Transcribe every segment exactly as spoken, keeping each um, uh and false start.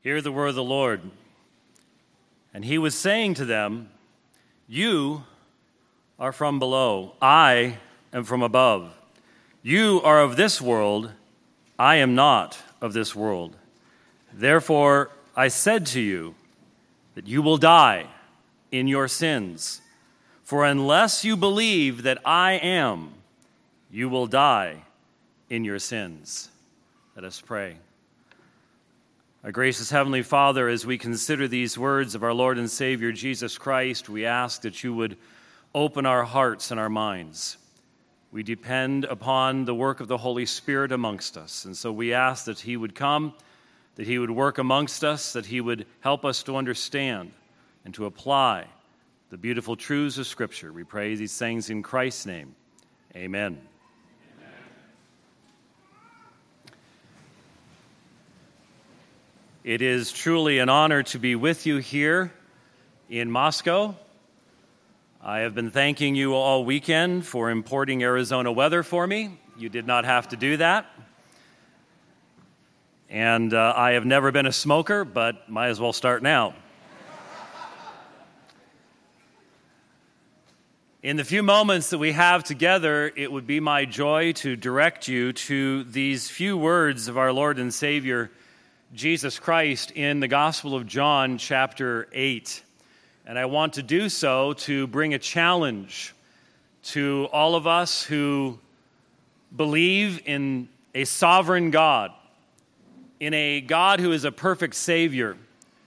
Hear the word of the Lord. And he was saying to them, you are from below, I am from above. You are of this world, I am not of this world. Therefore I said to you that you will die in your sins. For unless you believe that I am, you will die in your sins. Let us pray. Our gracious Heavenly Father, as we consider these words of our Lord and Savior Jesus Christ, we ask that you would open our hearts and our minds. We depend upon the work of the Holy Spirit amongst us, and so we ask that he would come, that he would work amongst us, that he would help us to understand and to apply the beautiful truths of Scripture. We pray these things in Christ's name. Amen. It is truly an honor to be with you here in Moscow. I have been thanking you all weekend for importing Arizona weather for me. You did not have to do that. And uh, I have never been a smoker, but might as well start now. In the few moments that we have together, it would be my joy to direct you to these few words of our Lord and Savior, Jesus Christ, in the Gospel of John, chapter eight. And I want to do so to bring a challenge to all of us who believe in a sovereign God, in a God who is a perfect Savior,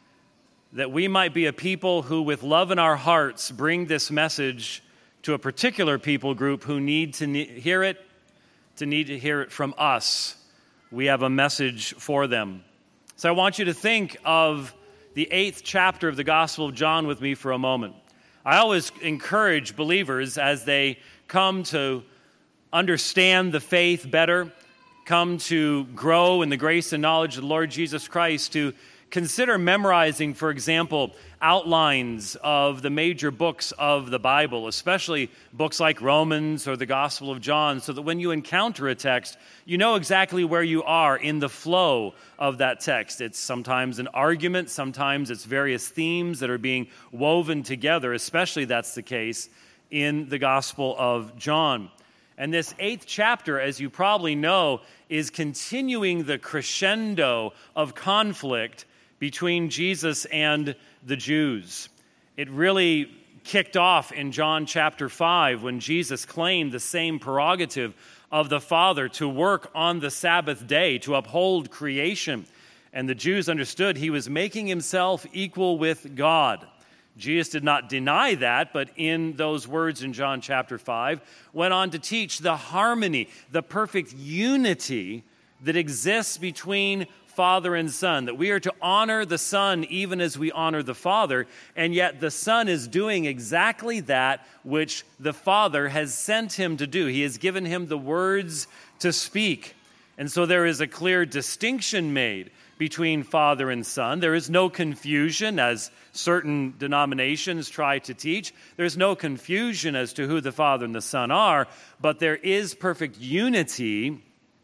that we might be a people who, with love in our hearts, bring this message to a particular people group who need to hear it, to need to hear it from us. We have a message for them. So I want you to think of the eighth chapter of the Gospel of John with me for a moment. I always encourage believers as they come to understand the faith better, come to grow in the grace and knowledge of the Lord Jesus Christ, to consider memorizing, for example, outlines of the major books of the Bible, especially books like Romans or the Gospel of John, so that when you encounter a text, you know exactly where you are in the flow of that text. It's sometimes an argument, sometimes it's various themes that are being woven together, especially that's the case in the Gospel of John. And this eighth chapter, as you probably know, is continuing the crescendo of conflict between Jesus and the Jews. It really kicked off in John chapter five when Jesus claimed the same prerogative of the Father to work on the Sabbath day, to uphold creation. And the Jews understood he was making himself equal with God. Jesus did not deny that, but in those words in John chapter five, went on to teach the harmony, the perfect unity that exists between Father and Son, that we are to honor the Son even as we honor the Father, and yet the Son is doing exactly that which the Father has sent him to do. He has given him the words to speak. And so there is a clear distinction made between Father and Son. There is no confusion, as certain denominations try to teach. There's no confusion as to who the Father and the Son are, but there is perfect unity,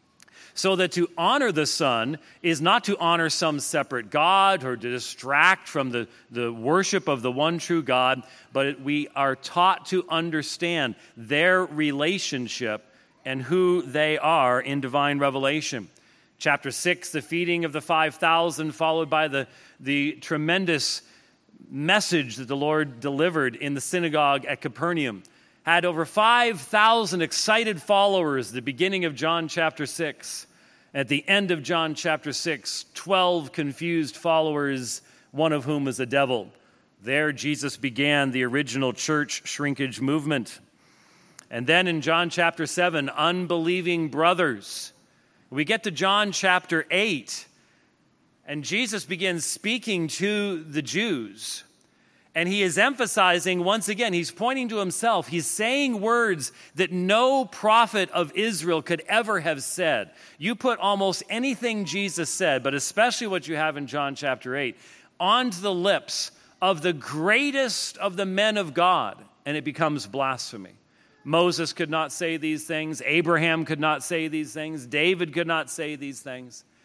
so that to honor the Son is not to honor some separate God or to distract from the, the worship of the one true God, but we are taught to understand their relationship and who they are in divine revelation. Chapter six, the feeding of the five thousand, followed by the, the tremendous message that the Lord delivered in the synagogue at Capernaum, had over five thousand excited followers at the beginning of John chapter six. At the end of John chapter six, twelve confused followers, one of whom was a devil. There Jesus began the original church shrinkage movement. And then in John chapter seven, unbelieving brothers. We get to John chapter eight, and Jesus begins speaking to the Jews. And he is emphasizing, once again, he's pointing to himself. He's saying words that no prophet of Israel could ever have said. You put almost anything Jesus said, but especially what you have in John chapter eight, onto the lips of the greatest of the men of God, and it becomes blasphemy. Moses could not say these things. Abraham could not say these things. David could not say these things.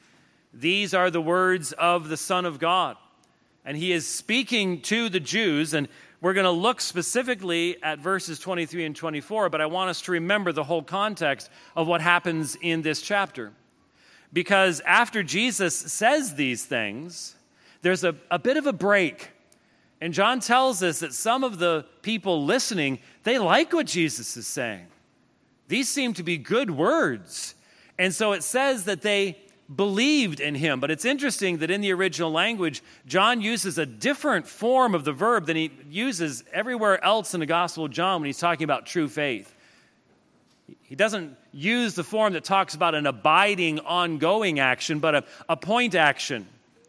These are the words of the Son of God. And he is speaking to the Jews, and we're going to look specifically at verses twenty-three and twenty-four, but I want us to remember the whole context of what happens in this chapter. Because after Jesus says these things, there's a, a bit of a break. And John tells us that some of the people listening, they like what Jesus is saying. These seem to be good words. And so it says that they believed in him. But it's interesting that in the original language, John uses a different form of the verb than he uses everywhere else in the Gospel of John when he's talking about true faith. He doesn't use the form that talks about an abiding, ongoing action, but a, a point action.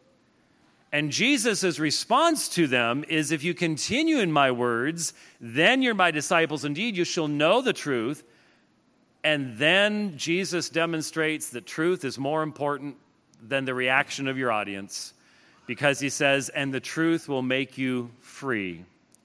And Jesus' response to them is, if you continue in my words, then you're my disciples indeed. You shall know the truth. And then Jesus demonstrates that truth is more important than the reaction of your audience, because he says, and the truth will make you free.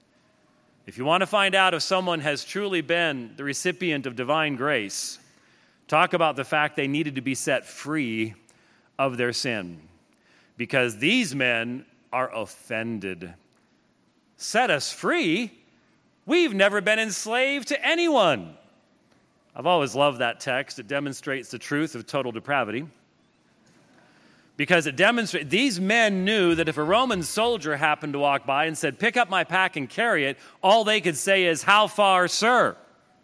If you want to find out if someone has truly been the recipient of divine grace, talk about the fact they needed to be set free of their sin, because these men are offended. Set us free? We've never been enslaved to anyone. I've always loved that text. It demonstrates the truth of total depravity. Because it demonstrates, these men knew that if a Roman soldier happened to walk by and said, pick up my pack and carry it, all they could say is, how far, sir?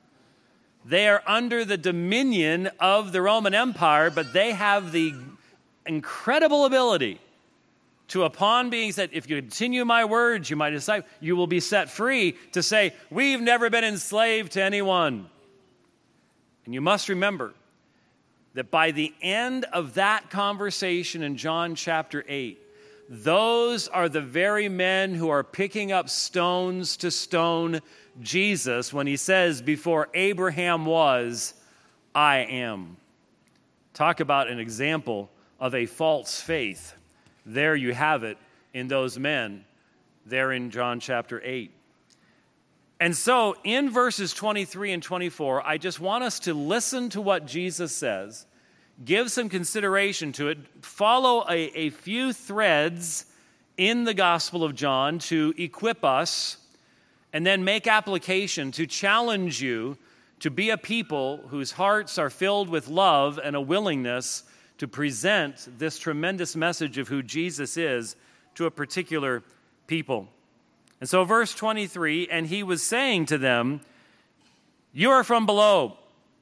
They are under the dominion of the Roman Empire, but they have the incredible ability to, upon being said, if you continue my words, you might decide, you will be set free, to say, we've never been enslaved to anyone. And you must remember that by the end of that conversation in John chapter eight, those are the very men who are picking up stones to stone Jesus when he says, before Abraham was, I am. Talk about an example of a false faith. There you have it in those men, there in John chapter eight. And so in verses twenty-three and twenty-four, I just want us to listen to what Jesus says, give some consideration to it, follow a, a few threads in the Gospel of John to equip us, and then make application to challenge you to be a people whose hearts are filled with love and a willingness to present this tremendous message of who Jesus is to a particular people. And so verse twenty-three, and he was saying to them, you are from below,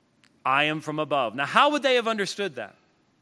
I am from above. Now, how would they have understood that?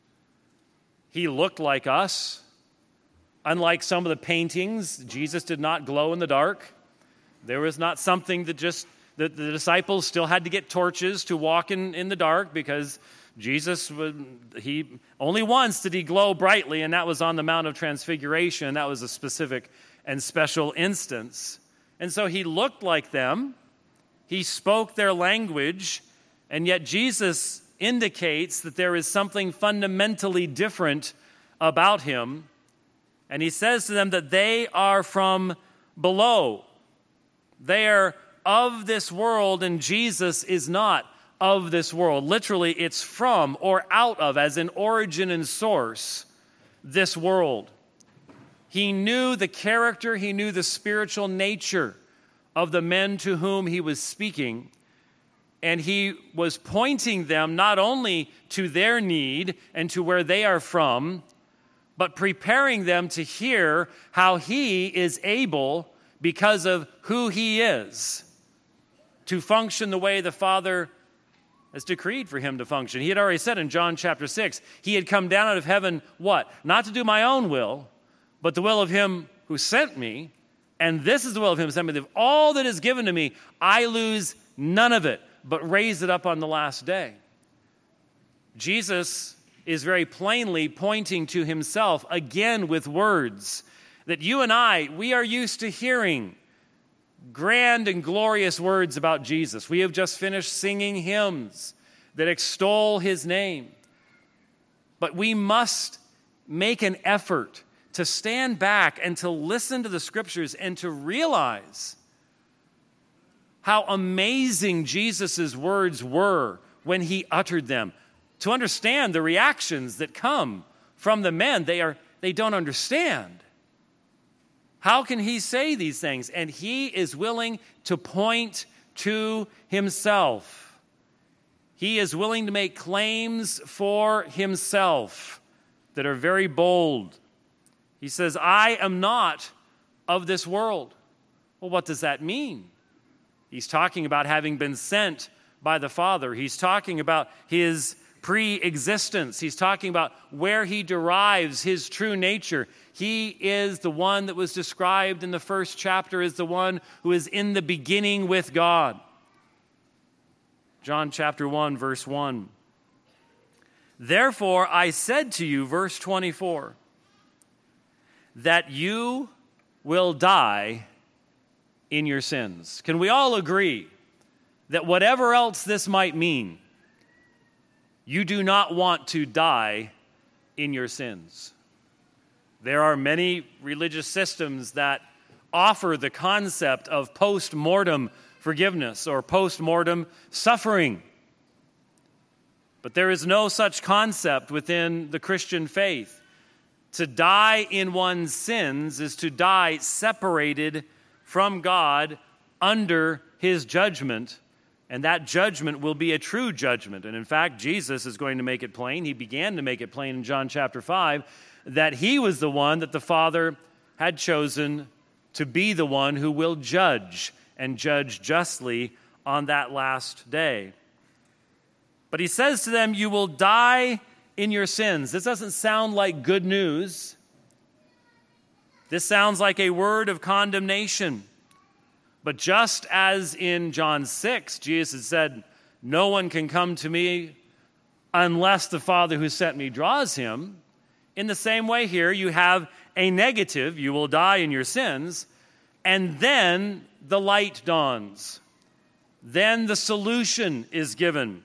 He looked like us. Unlike some of the paintings, Jesus did not glow in the dark. There was not something that just, that the disciples still had to get torches to walk in, in the dark, because Jesus, would, he only once did he glow brightly, and that was on the Mount of Transfiguration. That was a specific and special instance. And so he looked like them. He spoke their language, and yet Jesus indicates that there is something fundamentally different about him. And he says to them that they are from below. They are of this world, and Jesus is not of this world. Literally, it's from or out of, as in origin and source, this world. He knew the character, he knew the spiritual nature of the men to whom he was speaking, and he was pointing them not only to their need and to where they are from, but preparing them to hear how he is able, because of who he is, to function the way the Father has decreed for him to function. He had already said in John chapter six, he had come down out of heaven, what? Not to do my own will, but the will of him who sent me, and this is the will of him who sent me. Of all that is given to me, I lose none of it, but raise it up on the last day. Jesus is very plainly pointing to himself, again with words, that you and I, we are used to hearing grand and glorious words about Jesus. We have just finished singing hymns that extol his name. But we must make an effort to stand back and to listen to the Scriptures and to realize how amazing Jesus' words were when he uttered them, to understand the reactions that come from the men. They are they don't understand. How can he say these things? And he is willing to point to himself. He is willing to make claims for himself that are very bold. He says, I am not of this world. Well, what does that mean? He's talking about having been sent by the Father. He's talking about his pre-existence. He's talking about where he derives his true nature. He is the one that was described in the first chapter as the one who is in the beginning with God. John chapter one, verse one. Therefore, I said to you, verse twenty-four, that you will die in your sins. Can we all agree that whatever else this might mean, you do not want to die in your sins? There are many religious systems that offer the concept of post-mortem forgiveness or post-mortem suffering. But there is no such concept within the Christian faith. To die in one's sins is to die separated from God under his judgment, and that judgment will be a true judgment. And in fact, Jesus is going to make it plain. He began to make it plain in John chapter five that he was the one that the Father had chosen to be the one who will judge and judge justly on that last day. But he says to them, you will die in your sins. This doesn't sound like good news. This sounds like a word of condemnation. But just as in John six, Jesus said, no one can come to me unless the Father who sent me draws him. In the same way here, you have a negative, you will die in your sins, and then the light dawns. Then the solution is given.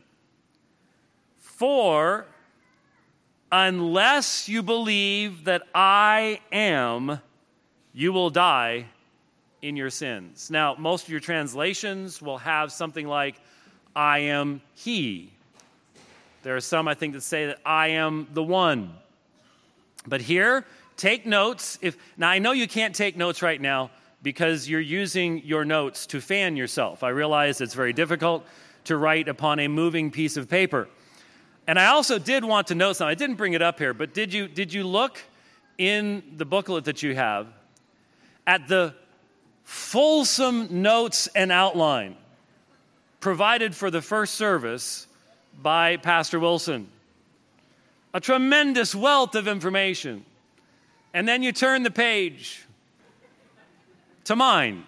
For unless you believe that I am, you will die in your sins. Now, most of your translations will have something like, I am he. There are some, I think, that say that I am the one. But here, take notes. If Now, I know you can't take notes right now because you're using your notes to fan yourself. I realize it's very difficult to write upon a moving piece of paper. And I also did want to note something. I didn't bring it up here, but did you did you look in the booklet that you have at the fulsome notes and outline provided for the first service by Pastor Wilson? A tremendous wealth of information. And then you turn the page to mine.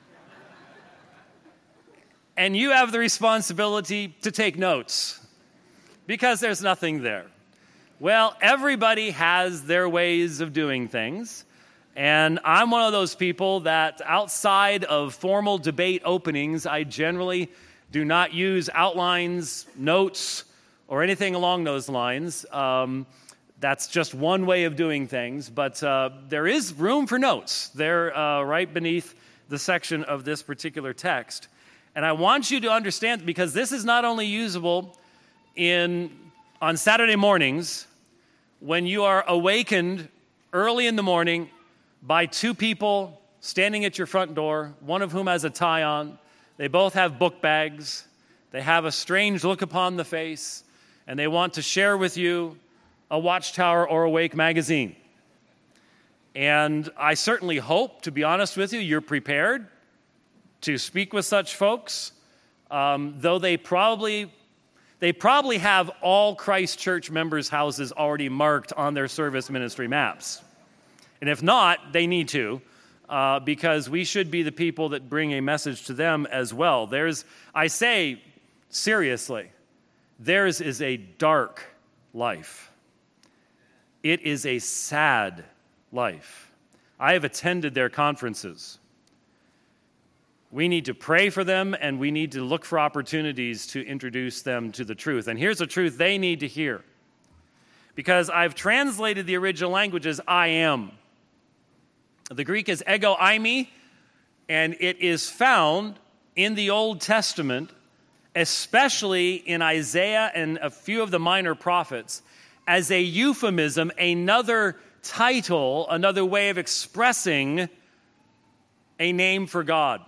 And you have the responsibility to take notes because there's nothing there. Well, everybody has their ways of doing things. And I'm one of those people that outside of formal debate openings, I generally do not use outlines, notes, or anything along those lines. Um, that's just one way of doing things. But uh, there is room for notes. They're uh, right beneath the section of this particular text. And I want you to understand, because this is not only usable in on Saturday mornings when you are awakened early in the morning by two people standing at your front door, one of whom has a tie on. They both have book bags. They have a strange look upon the face, and they want to share with you a Watchtower or Awake magazine. And I certainly hope, to be honest with you, you're prepared to speak with such folks, um, though they probably they probably have all Christ Church members' houses already marked on their service ministry maps. And if not, they need to, uh, because we should be the people that bring a message to them as well. There's, I say seriously, theirs is a dark life. It is a sad life. I have attended their conferences. We need to pray for them, and we need to look for opportunities to introduce them to the truth. And here's a truth they need to hear. Because I've translated the original language as I am. The Greek is ego eimi, and it is found in the Old Testament, especially in Isaiah and a few of the minor prophets, as a euphemism, another title, another way of expressing a name for God.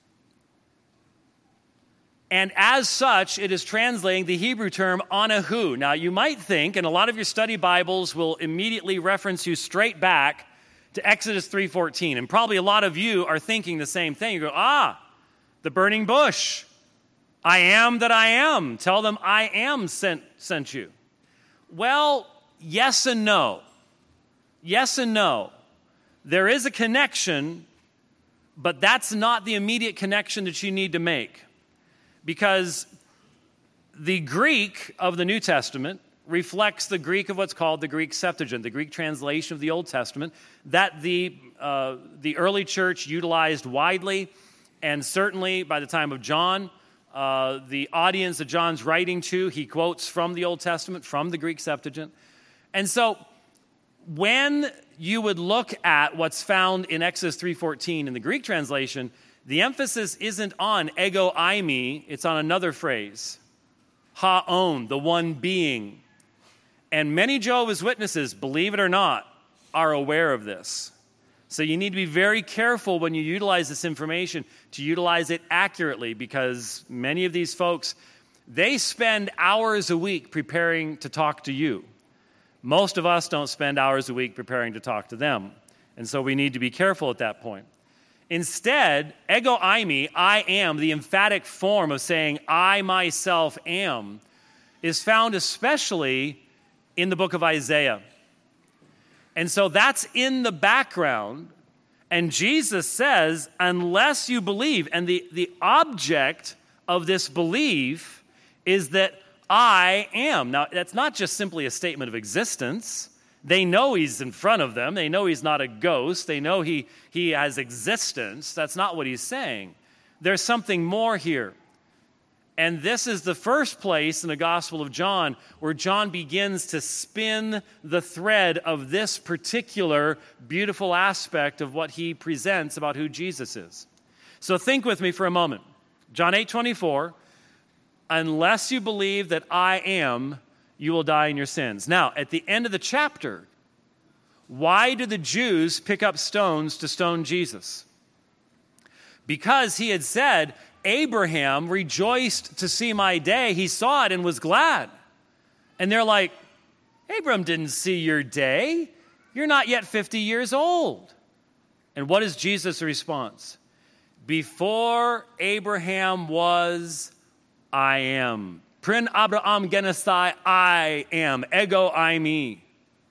And as such, it is translating the Hebrew term Anahu. Now, you might think, and a lot of your study Bibles will immediately reference you straight back to Exodus three fourteen. And probably a lot of you are thinking the same thing. You go, ah, the burning bush. I am that I am. Tell them I am sent, sent you. Well, yes and no. Yes and no. There is a connection, but that's not the immediate connection that you need to make. Because the Greek of the New Testament reflects the Greek of what's called the Greek Septuagint, the Greek translation of the Old Testament, that the, uh, the early church utilized widely, and certainly by the time of John, uh, the audience that John's writing to, he quotes from the Old Testament, from the Greek Septuagint. And so when you would look at what's found in Exodus three fourteen in the Greek translation, the emphasis isn't on ego eimi, it's on another phrase, ha'on, the one being. And many Jehovah's Witnesses, believe it or not, are aware of this. So you need to be very careful when you utilize this information to utilize it accurately, because many of these folks, they spend hours a week preparing to talk to you. Most of us don't spend hours a week preparing to talk to them. And so we need to be careful at that point. Instead, ego eimi, I am, the emphatic form of saying I myself am, is found especially in the book of Isaiah. And so that's in the background. And Jesus says, unless you believe, and the, the object of this belief is that I am. Now, that's not just simply a statement of existence. They know he's in front of them. They know he's not a ghost. They know he, he has existence. That's not what he's saying. There's something more here. And this is the first place in the Gospel of John where John begins to spin the thread of this particular beautiful aspect of what he presents about who Jesus is. So think with me for a moment. John eight twenty-four, unless you believe that I am, you will die in your sins. Now, at the end of the chapter, why do the Jews pick up stones to stone Jesus? Because he had said, Abraham rejoiced to see my day. He saw it and was glad. And they're like, Abraham didn't see your day. You're not yet fifty years old. And what is Jesus' response? Before Abraham was, I am. Prin Abraham genesai, I am. Ego eimi.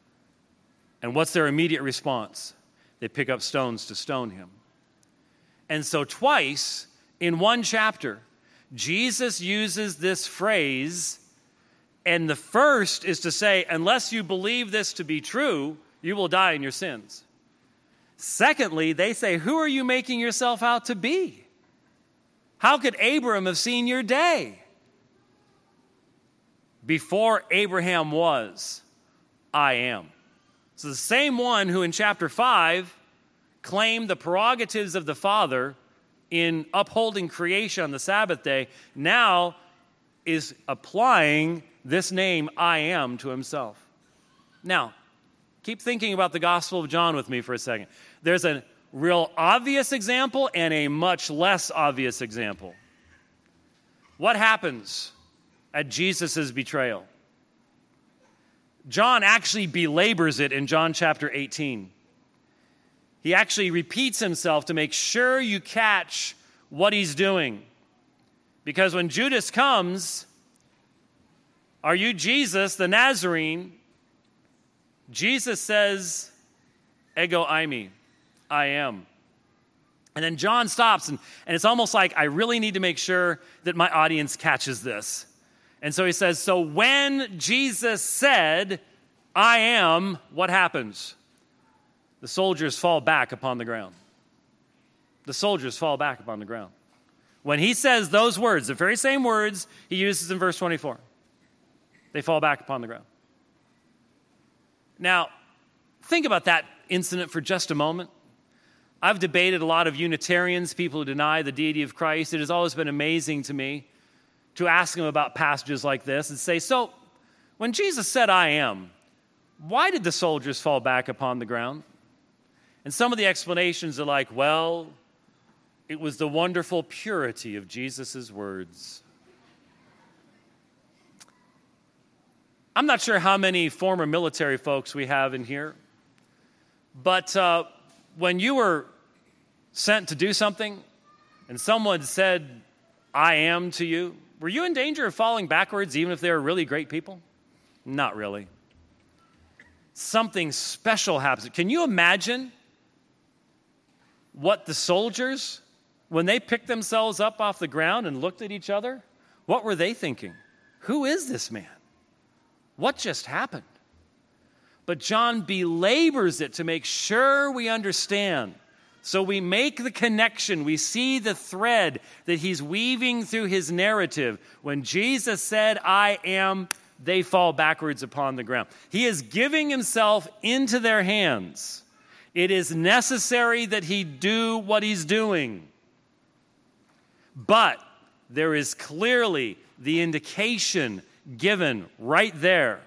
And what's their immediate response? They pick up stones to stone him. And so twice in one chapter, Jesus uses this phrase, and the first is to say, unless you believe this to be true, you will die in your sins. Secondly, they say, who are you making yourself out to be? How could Abraham have seen your day? Before Abraham was, I am. So the same one who in chapter five claimed the prerogatives of the Father in upholding creation on the Sabbath day, now is applying this name, I am, to himself. Now, keep thinking about the Gospel of John with me for a second. There's a real obvious example and a much less obvious example. What happens at Jesus' betrayal? John actually belabors it in John chapter eighteen. He actually repeats himself to make sure you catch what he's doing. Because when Judas comes, are you Jesus, the Nazarene? Jesus says, ego eimi, I am. And then John stops, and, and it's almost like, I really need to make sure that my audience catches this. And so he says, so when Jesus said, I am, what happens? The soldiers fall back upon the ground. The soldiers fall back upon the ground. When he says those words, the very same words he uses in verse twenty-four, they fall back upon the ground. Now, think about that incident for just a moment. I've debated a lot of Unitarians, people who deny the deity of Christ. It has always been amazing to me to ask them about passages like this and say, so when Jesus said, I am, why did the soldiers fall back upon the ground? And some of the explanations are like, well, it was the wonderful purity of Jesus' words. I'm not sure how many former military folks we have in here, but uh, when you were sent to do something and someone said, I am to you, were you in danger of falling backwards even if they were really great people? Not really. Something special happens. Can you imagine what the soldiers, when they picked themselves up off the ground and looked at each other, what were they thinking? Who is this man? What just happened? But John belabors it to make sure we understand. So we make the connection. We see the thread that he's weaving through his narrative. When Jesus said, I am, they fall backwards upon the ground. He is giving himself into their hands. It is necessary that he do what he's doing. But there is clearly the indication given right there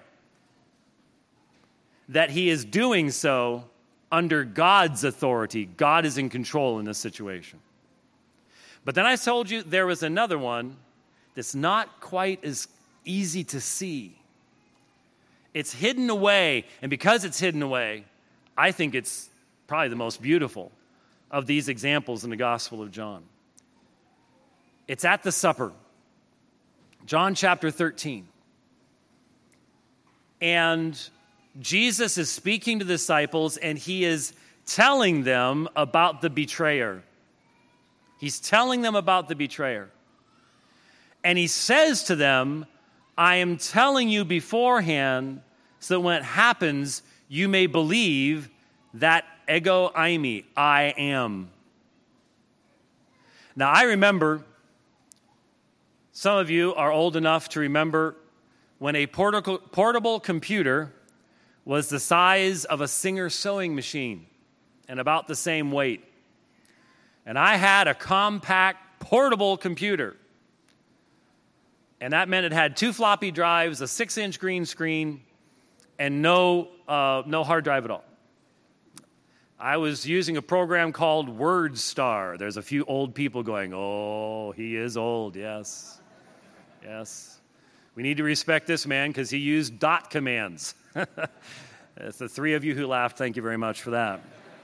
that he is doing so under God's authority. God is in control in this situation. But then I told you there was another one that's not quite as easy to see. It's hidden away, and because it's hidden away, I think it's probably the most beautiful of these examples in the Gospel of John. It's at the supper, John chapter thirteen. And Jesus is speaking to the disciples, and he is telling them about the betrayer. He's telling them about the betrayer. And he says to them, I am telling you beforehand so that when it happens, you may believe that ego eimi, I am. Now, I remember, some of you are old enough to remember when a portable, portable computer was the size of a Singer sewing machine and about the same weight. And I had a compact portable computer. And that meant it had two floppy drives, a six-inch green screen, and no, uh, no hard drive at all. I was using a program called WordStar. There's a few old people going, oh, he is old, yes. Yes. We need to respect this man because he used dot commands. It's the three of you who laughed. Thank you very much for that.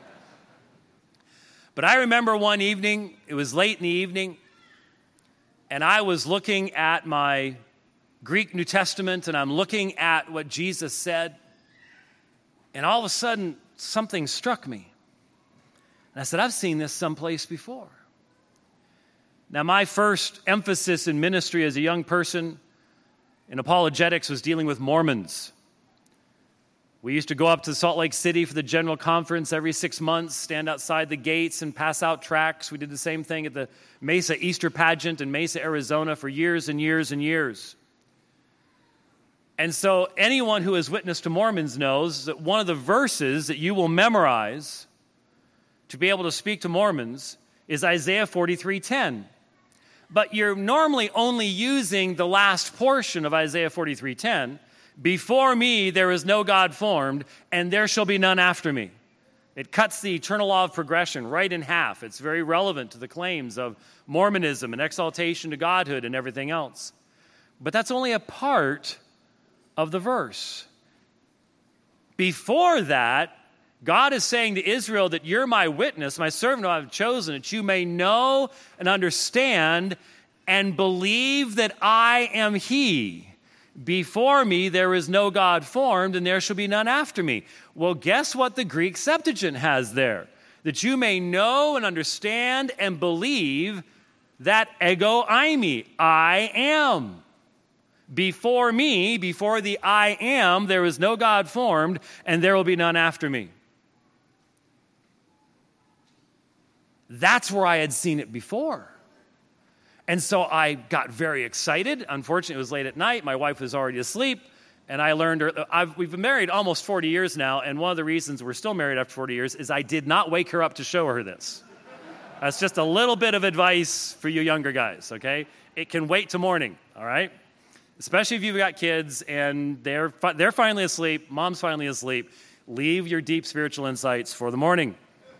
But I remember one evening, it was late in the evening, and I was looking at my Greek New Testament, and I'm looking at what Jesus said, and all of a sudden, something struck me. And I said, I've seen this someplace before. Now, my first emphasis in ministry as a young person in apologetics was dealing with Mormons. We used to go up to Salt Lake City for the general conference every six months, stand outside the gates and pass out tracts. We did the same thing at the Mesa Easter pageant in Mesa, Arizona for years and years and years. And so anyone who has witnessed to Mormons knows that one of the verses that you will memorize to be able to speak to Mormons is Isaiah forty-three ten. But you're normally only using the last portion of Isaiah forty-three ten. Before me there is no God formed, and there shall be none after me. It cuts the eternal law of progression right in half. It's very relevant to the claims of Mormonism and exaltation to godhood and everything else. But that's only a part of the verse. Before that, God is saying to Israel that you're my witness, my servant who I have chosen, that you may know and understand and believe that I am he. Before me there is no God formed, and there shall be none after me. Well, guess what the Greek Septuagint has there? That you may know and understand and believe that ego eimi, I am. Before me, before the I am, there is no God formed, and there will be none after me. That's where I had seen it before. And so I got very excited. Unfortunately, it was late at night. My wife was already asleep. And I learned, her, I've, we've been married almost forty years now. And one of the reasons we're still married after forty years is I did not wake her up to show her this. That's just a little bit of advice for you younger guys, okay? It can wait till morning, all right? especially if you've got kids and they're, fi- they're finally asleep, mom's finally asleep, leave your deep spiritual insights for the morning.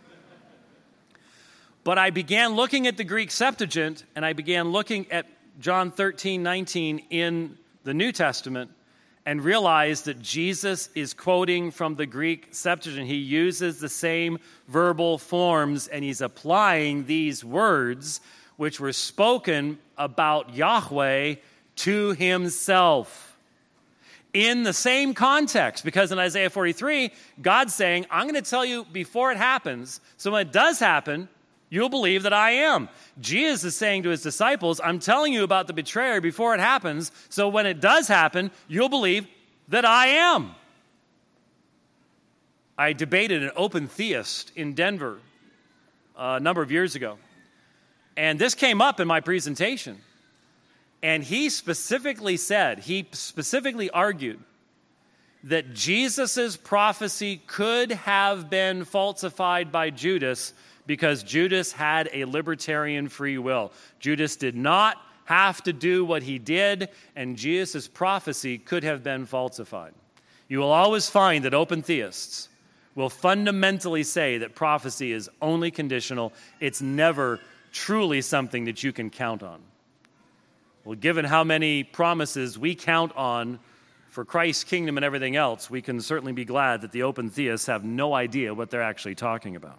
But I began looking at the Greek Septuagint, and I began looking at John thirteen nineteen in the New Testament, and realized that Jesus is quoting from the Greek Septuagint. He uses the same verbal forms, and he's applying these words which were spoken about Yahweh to himself in the same context. Because in Isaiah forty-three, God's saying, I'm going to tell you before it happens, so when it does happen, you'll believe that I am. Jesus is saying to his disciples, I'm telling you about the betrayer before it happens, so when it does happen, you'll believe that I am. I debated an open theist in Denver a number of years ago, and this came up in my presentation. And he specifically said, he specifically argued that Jesus' prophecy could have been falsified by Judas because Judas had a libertarian free will. Judas did not have to do what he did, and Jesus' prophecy could have been falsified. You will always find that open theists will fundamentally say that prophecy is only conditional. It's never truly something that you can count on. Well, given how many promises we count on for Christ's kingdom and everything else, we can certainly be glad that the open theists have no idea what they're actually talking about.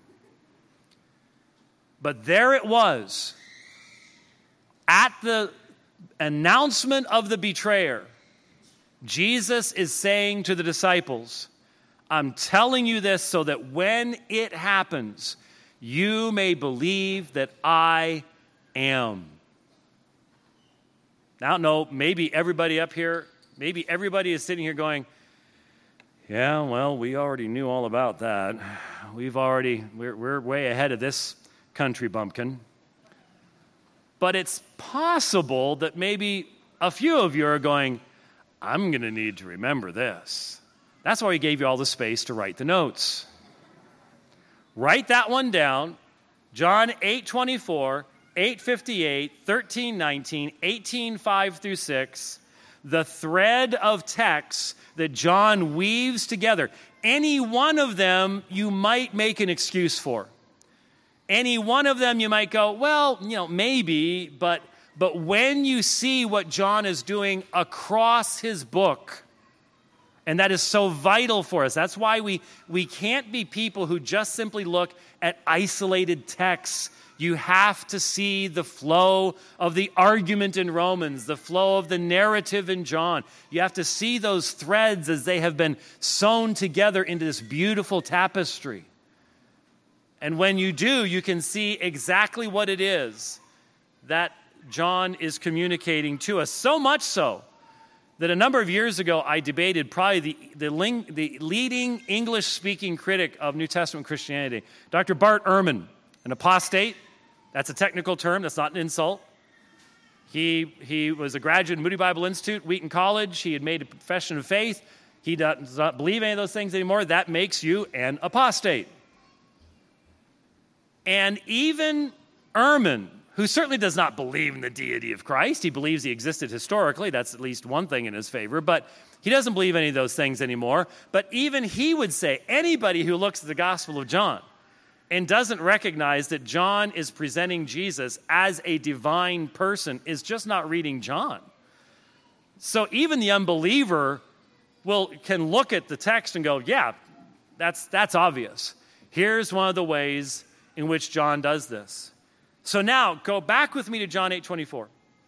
But there it was, at the announcement of the betrayer, Jesus is saying to the disciples, I'm telling you this so that when it happens, you may believe that I am. Now, no, maybe everybody up here, maybe everybody is sitting here going, yeah, well, we already knew all about that. We've already, we're, we're way ahead of this country bumpkin. But it's possible that maybe a few of you are going, I'm going to need to remember this. That's why he gave you all the space to write the notes. Write that one down. John eight twenty-four, eight fifty-eight, thirteen nineteen, eighteen five through six. The thread of texts that John weaves together. Any one of them you might make an excuse for. Any one of them you might go, well, you know, maybe, but but when you see what John is doing across his book, and that is so vital for us. That's why we, we can't be people who just simply look at isolated texts. You have to see the flow of the argument in Romans, the flow of the narrative in John. You have to see those threads as they have been sewn together into this beautiful tapestry. And when you do, you can see exactly what it is that John is communicating to us. So much so that a number of years ago, I debated probably the, the, ling, the leading English-speaking critic of New Testament Christianity, Doctor Bart Ehrman, an apostate. That's a technical term. That's not an insult. He, he was a graduate of Moody Bible Institute, Wheaton College. He had made a profession of faith. He does not believe any of those things anymore. That makes you an apostate. And even Ehrman, who certainly does not believe in the deity of Christ, he believes he existed historically. That's at least one thing in his favor. But he doesn't believe any of those things anymore. But even he would say, anybody who looks at the Gospel of John and doesn't recognize that John is presenting Jesus as a divine person is just not reading John. So even the unbeliever will can look at the text and go, yeah, that's that's obvious. Here's one of the ways in which John does this. So now, go back with me to John eight twenty-four.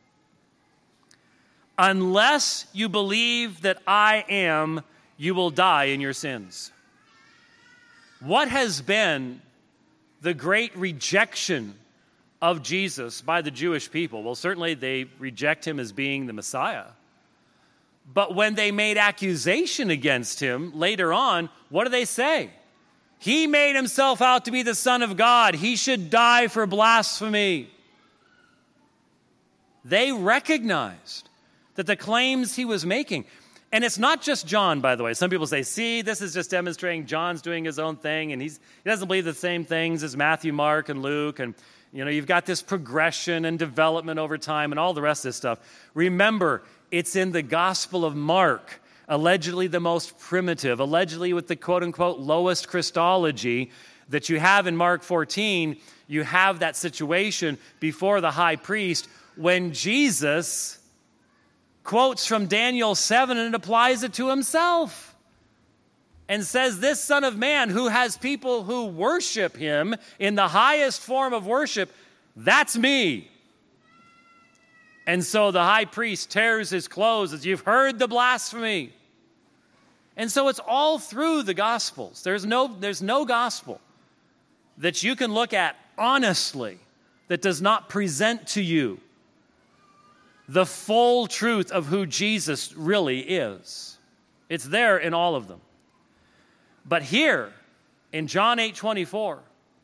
Unless you believe that I am, you will die in your sins. What has been the great rejection of Jesus by the Jewish people? Well, certainly they reject him as being the Messiah. But when they made accusation against him later on, what do they say? He made himself out to be the Son of God. He should die for blasphemy. They recognized that the claims he was making, And it's not just John, by the way. Some people say, see, this is just demonstrating John's doing his own thing, and he's, he doesn't believe the same things as Matthew, Mark, and Luke. And, you know, you've got this progression and development over time and all the rest of this stuff. Remember, it's in the Gospel of Mark, allegedly the most primitive, allegedly with the quote-unquote lowest Christology that you have in Mark fourteen. You have that situation before the high priest when Jesus quotes from Daniel seven and applies it to himself and says, this Son of Man who has people who worship him in the highest form of worship, that's me. And so the high priest tears his clothes as you've heard the blasphemy. And so it's all through the Gospels. There's no, there's no gospel that you can look at honestly that does not present to you the full truth of who Jesus really is. It's there in all of them. But here, in John eight twenty-four,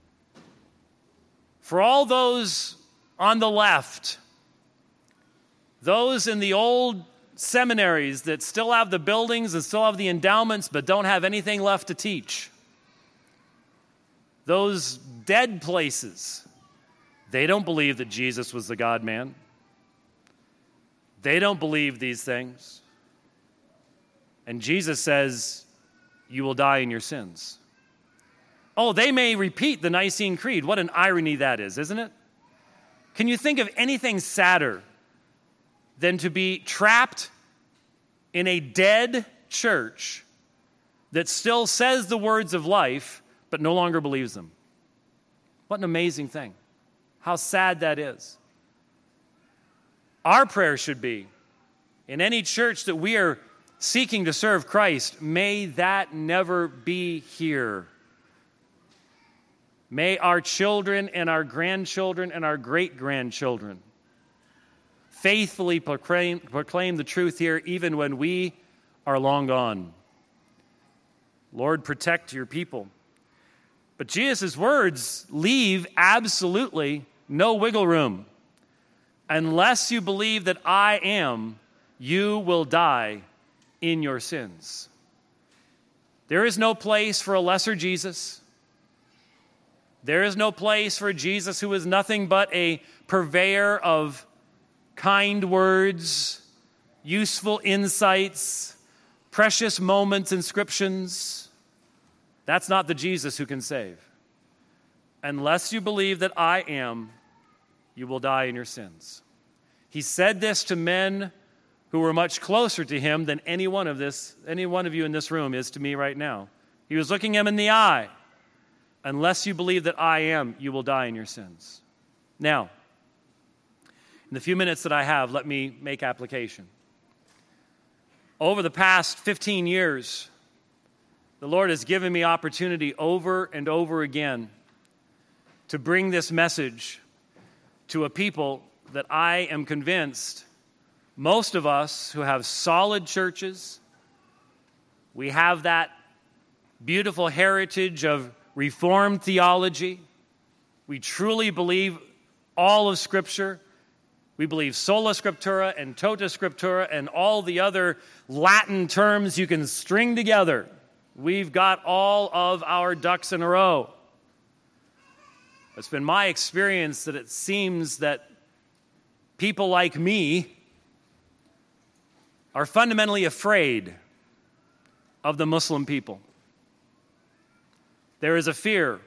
for all those on the left, those in the old seminaries that still have the buildings and still have the endowments but don't have anything left to teach, those dead places, they don't believe that Jesus was the God-man. They don't believe these things. And Jesus says, you will die in your sins. Oh, they may repeat the Nicene Creed. What an irony that is, isn't it? Can you think of anything sadder than to be trapped in a dead church that still says the words of life, but no longer believes them? What an amazing thing. How sad that is. Our prayer should be, in any church that we are seeking to serve Christ, may that never be here. May our children and our grandchildren and our great-grandchildren faithfully proclaim, proclaim the truth here even when we are long gone. Lord, protect your people. But Jesus' words leave absolutely no wiggle room. Unless you believe that I am, you will die in your sins. There is no place for a lesser Jesus. There is no place for a Jesus who is nothing but a purveyor of kind words, useful insights, precious moments, inscriptions. That's not the Jesus who can save. Unless you believe that I am, you will die in your sins. He said this to men who were much closer to him than any one of this, any one of you in this room is to me right now. He was looking him in the eye. Unless you believe that I am, you will die in your sins. Now, in the few minutes that I have, let me make application. Over the past fifteen years, the Lord has given me opportunity over and over again to bring this message to a people that I am convinced most of us who have solid churches, we have that beautiful heritage of Reformed theology. We truly believe all of Scripture. We believe sola scriptura and tota scriptura and all the other Latin terms you can string together. We've got all of our ducks in a row. It's been my experience that it seems that people like me are fundamentally afraid of the Muslim people. There is a fear.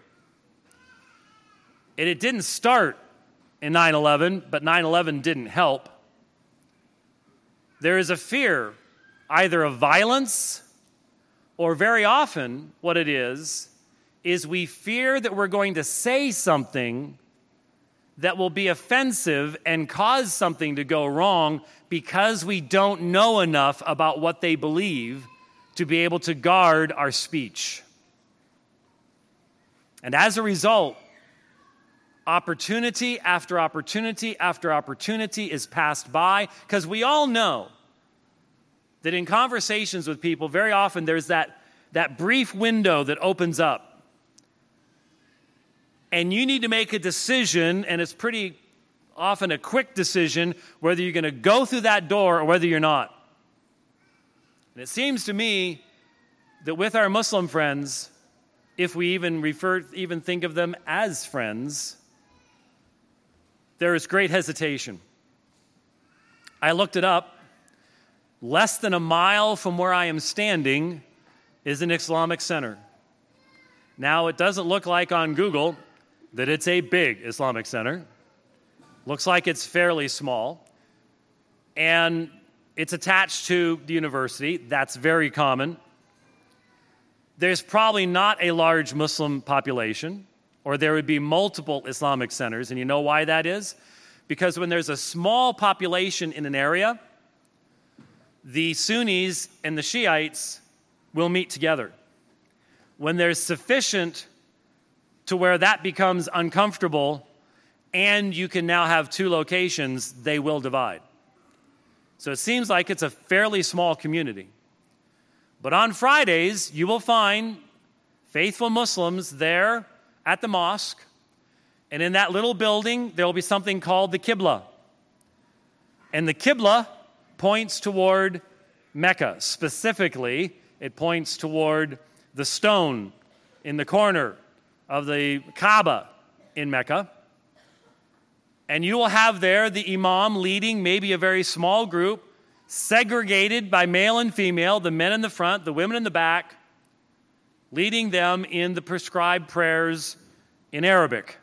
And it didn't start in nine eleven, but nine eleven didn't help. There is a fear either of violence or very often what it is, is we fear that we're going to say something that will be offensive and cause something to go wrong because we don't know enough about what they believe to be able to guard our speech. And as a result, opportunity after opportunity after opportunity is passed by because we all know that in conversations with people, very often there's that, that brief window that opens up. And you need to make a decision, and it's pretty often a quick decision, whether you're going to go through that door or whether you're not. And it seems to me that with our Muslim friends, if we even refer, even think of them as friends, there is great hesitation. I looked it up. Less than a mile from where I am standing is an Islamic center. Now, it doesn't look like on Google that it's a big Islamic center. Looks like it's fairly small. And it's attached to the university. That's very common. There's probably not a large Muslim population, or there would be multiple Islamic centers. And you know why that is? Because when there's a small population in an area, the Sunnis and the Shiites will meet together. When there's sufficient to where that becomes uncomfortable and you can now have two locations, they will divide. So it seems like it's a fairly small community. But on Fridays, you will find faithful Muslims there at the mosque, and in that little building, there will be something called the Qibla. And the Qibla points toward Mecca. Specifically, it points toward the stone in the corner of the Kaaba in Mecca. And you will have there the imam leading maybe a very small group, segregated by male and female, the men in the front, the women in the back, leading them in the prescribed prayers in Arabic.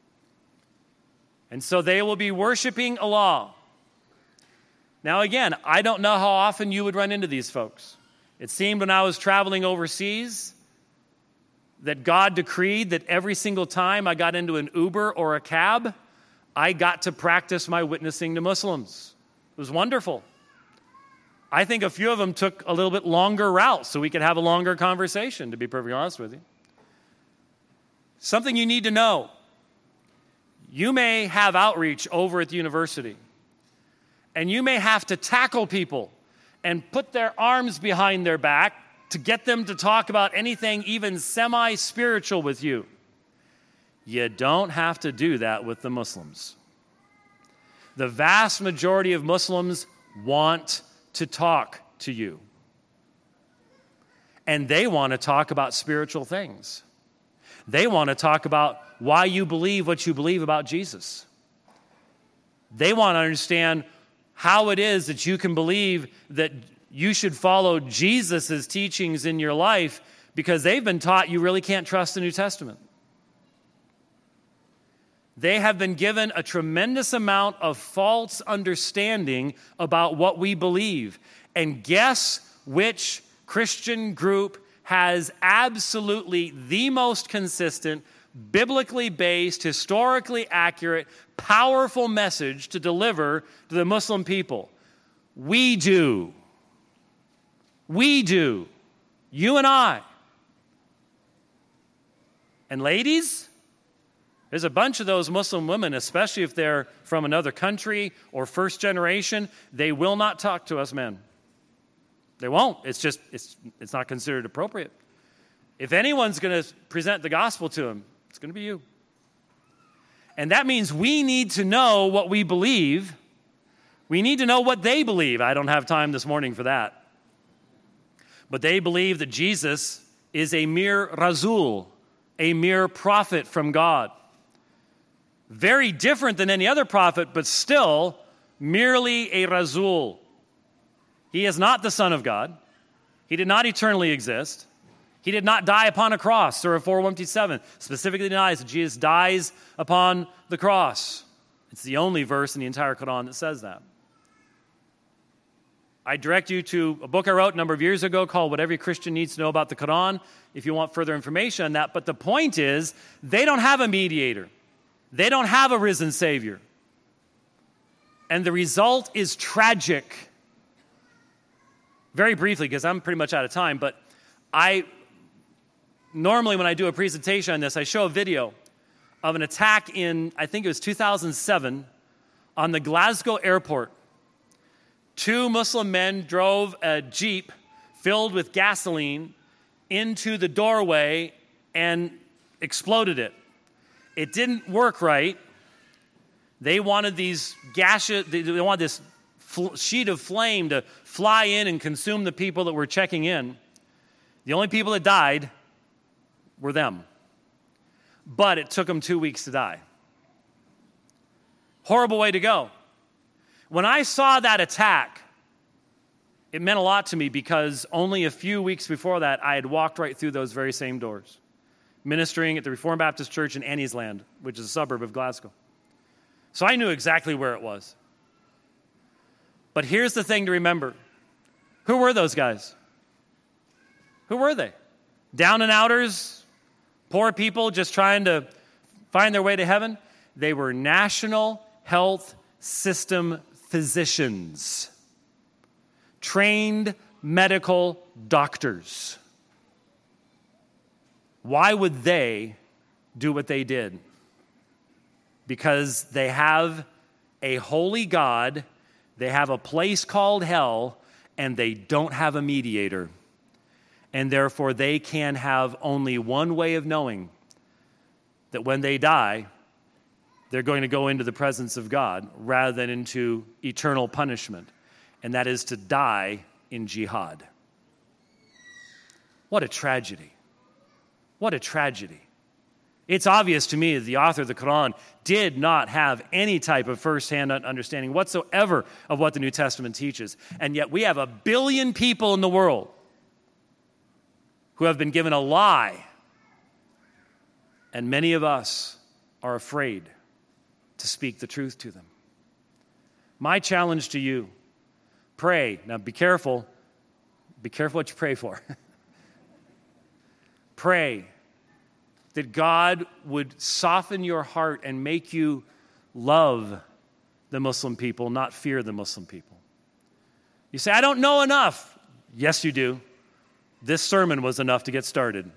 And so they will be worshiping Allah. Now again, I don't know how often you would run into these folks. It seemed when I was traveling overseas that God decreed that every single time I got into an Uber or a cab, I got to practice my witnessing to Muslims. It was wonderful. I think a few of them took a little bit longer routes so we could have a longer conversation, to be perfectly honest with you. Something you need to know. You may have outreach over at the university, and you may have to tackle people and put their arms behind their back to get them to talk about anything even semi-spiritual with you. You don't have to do that with the Muslims. The vast majority of Muslims want to talk to you. And they want to talk about spiritual things. They want to talk about why you believe what you believe about Jesus. They want to understand how it is that you can believe that you should follow Jesus' teachings in your life, because they've been taught you really can't trust the New Testament. They have been given a tremendous amount of false understanding about what we believe. And guess which Christian group has absolutely the most consistent, biblically based, historically accurate, powerful message to deliver to the Muslim people? We do. We do. You and I. And ladies, there's a bunch of those Muslim women, especially if they're from another country or first generation, they will not talk to us men. They won't. It's just, it's, it's not considered appropriate. If anyone's going to present the gospel to them, it's going to be you. And that means we need to know what we believe. We need to know what they believe. I don't have time this morning for that. But they believe that Jesus is a mere Rasul, a mere prophet from God. Very different than any other prophet, but still merely a Rasul. He is not the Son of God. He did not eternally exist. He did not die upon a cross. Surah four one seven specifically denies that Jesus dies upon the cross. It's the only verse in the entire Quran that says that. I direct you to a book I wrote a number of years ago called What Every Christian Needs to Know About the Quran, if you want further information on that. But the point is, they don't have a mediator. They don't have a risen Savior. And the result is tragic. Very briefly, because I'm pretty much out of time, but I normally when I do a presentation on this, I show a video of an attack in, I think it was two thousand seven, on the Glasgow airport. Two Muslim men drove a Jeep filled with gasoline into the doorway and exploded it. It didn't work right. They wanted these gaseous, they wanted this fl- sheet of flame to fly in and consume the people that were checking in. The only people that died were them. But it took them two weeks to die. Horrible way to go. When I saw that attack, it meant a lot to me because only a few weeks before that, I had walked right through those very same doors, ministering at the Reformed Baptist Church in Anniesland, which is a suburb of Glasgow. So I knew exactly where it was. But here's the thing to remember. Who were those guys? Who were they? Down and outers? Poor people just trying to find their way to heaven? They were national health system physicians. Trained medical doctors. Why would they do what they did? Because they have a holy God, they have a place called hell, and they don't have a mediator. And therefore, they can have only one way of knowing that when they die, they're going to go into the presence of God rather than into eternal punishment. And that is to die in jihad. What a tragedy. What a tragedy. It's obvious to me that the author of the Quran did not have any type of first-hand understanding whatsoever of what the New Testament teaches. And yet we have a billion people in the world who have been given a lie. And many of us are afraid to speak the truth to them. My challenge to you, pray. Now be careful. Be careful what you pray for. Pray that God would soften your heart and make you love the Muslim people, not fear the Muslim people. You say, I don't know enough. Yes, you do. This sermon was enough to get started.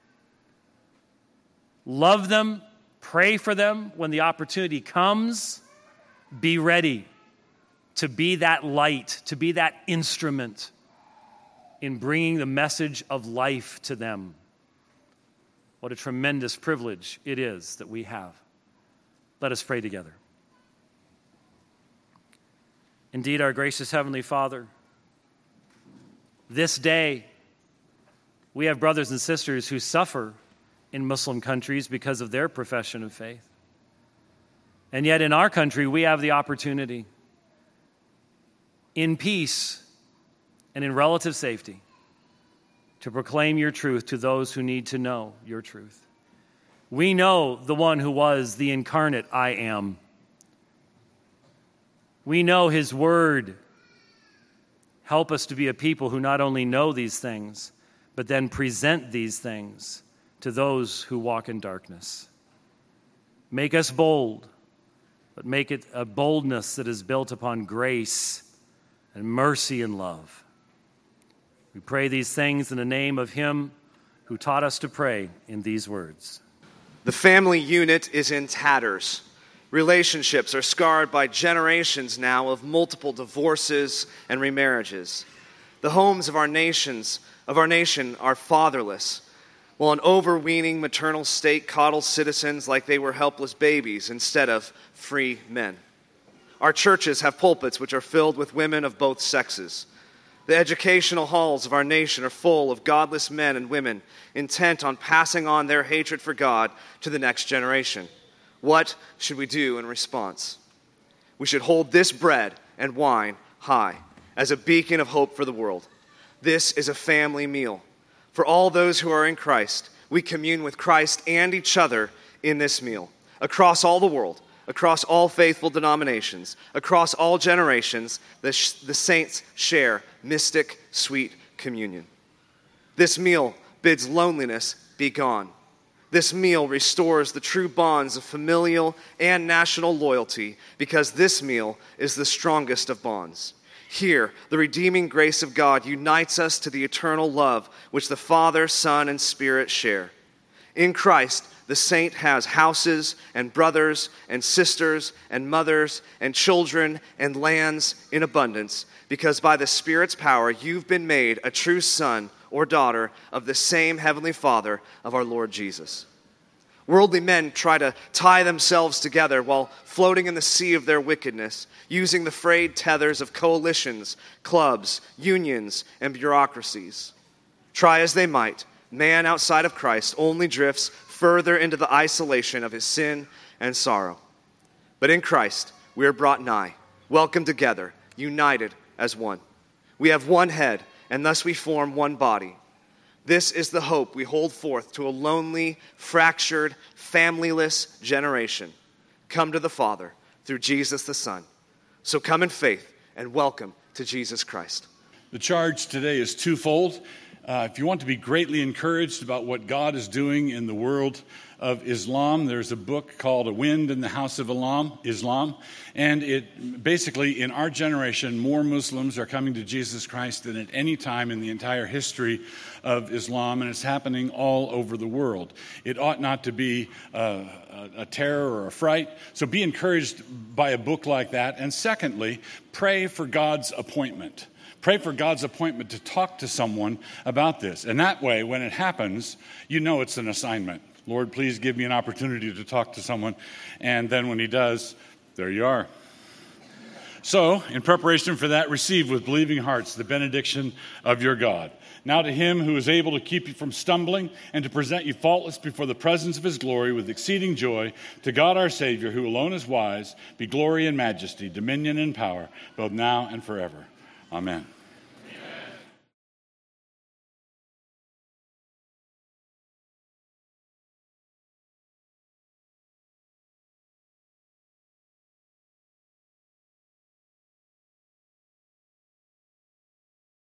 Love them, pray for them when the opportunity comes. Be ready to be that light, to be that instrument in bringing the message of life to them. What a tremendous privilege it is that we have. Let us pray together. Indeed, our gracious Heavenly Father, this day we have brothers and sisters who suffer in Muslim countries because of their profession of faith. And yet in our country, we have the opportunity in peace and in relative safety to proclaim your truth to those who need to know your truth. We know the one who was the incarnate I am. We know his word. Help us to be a people who not only know these things, but then present these things to those who walk in darkness. Make us bold, but make it a boldness that is built upon grace and mercy and love. We pray these things in the name of him who taught us to pray in these words. The family unit is in tatters. Relationships are scarred by generations now of multiple divorces and remarriages. The homes of our nations, of our nation are fatherless, while an overweening maternal state coddles citizens like they were helpless babies instead of free men. Our churches have pulpits which are filled with women of both sexes. The educational halls of our nation are full of godless men and women intent on passing on their hatred for God to the next generation. What should we do in response? We should hold this bread and wine high as a beacon of hope for the world. This is a family meal. For all those who are in Christ, we commune with Christ and each other in this meal. Across all the world, across all faithful denominations, across all generations, the, sh- the saints share mystic, sweet communion. This meal bids loneliness be gone. This meal restores the true bonds of familial and national loyalty because this meal is the strongest of bonds. Here, the redeeming grace of God unites us to the eternal love which the Father, Son, and Spirit share. In Christ, the saint has houses and brothers and sisters and mothers and children and lands in abundance because by the Spirit's power you've been made a true son or daughter of the same Heavenly Father of our Lord Jesus. Worldly men try to tie themselves together while floating in the sea of their wickedness, using the frayed tethers of coalitions, clubs, unions, and bureaucracies. Try as they might, man outside of Christ only drifts further into the isolation of his sin and sorrow. But in Christ, we are brought nigh, welcomed together, united as one. We have one head, and thus we form one body. This is the hope we hold forth to a lonely, fractured, familyless generation. Come to the Father through Jesus the Son. So come in faith and welcome to Jesus Christ. The charge today is twofold. Uh, if you want to be greatly encouraged about what God is doing in the world of Islam, there's a book called A Wind in the House of Islam, Islam, and it basically, in our generation, more Muslims are coming to Jesus Christ than at any time in the entire history of Islam, and it's happening all over the world. It ought not to be uh, a, a terror or a fright, so be encouraged by a book like that. And secondly, pray for God's appointment. Pray for God's appointment to talk to someone about this. And that way, when it happens, you know it's an assignment. Lord, please give me an opportunity to talk to someone. And then when he does, there you are. So, in preparation for that, receive with believing hearts the benediction of your God. Now to him who is able to keep you from stumbling and to present you faultless before the presence of his glory with exceeding joy, to God our Savior, who alone is wise, be glory and majesty, dominion and power, both now and forever. Amen.